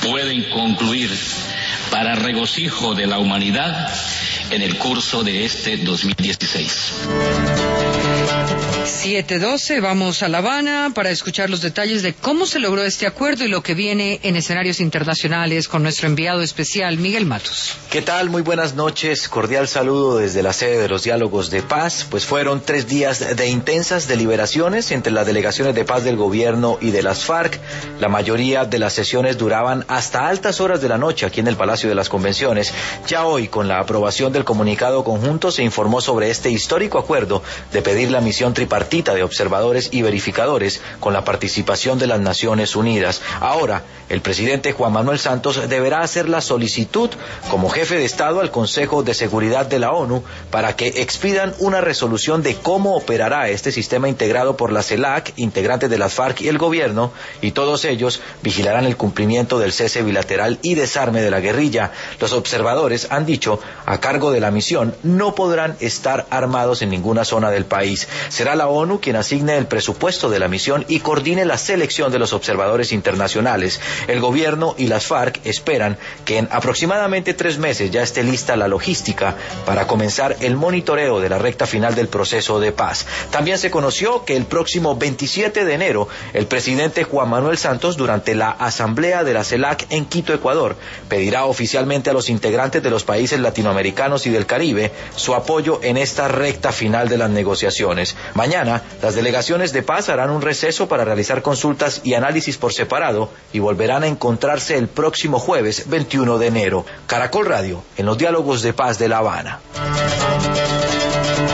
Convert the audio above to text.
pueden concluir para regocijo de la humanidad en el curso de este 2016. 7:12, vamos a La Habana para escuchar los detalles de cómo se logró este acuerdo y lo que viene en escenarios internacionales con nuestro enviado especial, Miguel Matos. ¿Qué tal? Muy buenas noches, cordial saludo desde la sede de los Diálogos de Paz. Pues fueron 3 días de intensas deliberaciones entre las delegaciones de paz del gobierno y de las FARC. La mayoría de las sesiones duraban hasta altas horas de la noche aquí en el Palacio de las Convenciones. Ya hoy, con la aprobación del comunicado conjunto, se informó sobre este histórico acuerdo de pedir la misión tripartita de observadores y verificadores con la participación de las Naciones Unidas. Ahora, el presidente Juan Manuel Santos deberá hacer la solicitud como jefe de Estado al Consejo de Seguridad de la ONU para que expidan una resolución de cómo operará este sistema integrado por la CELAC, integrantes de las FARC y el gobierno, y todos ellos vigilarán el cumplimiento del cese bilateral y desarme de la guerrilla. Los observadores han dicho, a cargo de la misión, no podrán estar armados en ninguna zona del país. Será la ONU quien asigne el presupuesto de la misión y coordine la selección de los observadores internacionales. El gobierno y las FARC esperan que en aproximadamente 3 meses ya esté lista la logística para comenzar el monitoreo de la recta final del proceso de paz. También se conoció que el próximo 27 de enero, el presidente Juan Manuel Santos, durante la asamblea de la CELAC en Quito, Ecuador, pedirá oficialmente a los integrantes de los países latinoamericanos y del Caribe su apoyo en esta recta final de las negociaciones. Mañana, las delegaciones de paz harán un receso para realizar consultas y análisis por separado y volverán a encontrarse el próximo jueves 21 de enero. Caracol Radio, en los Diálogos de Paz de La Habana.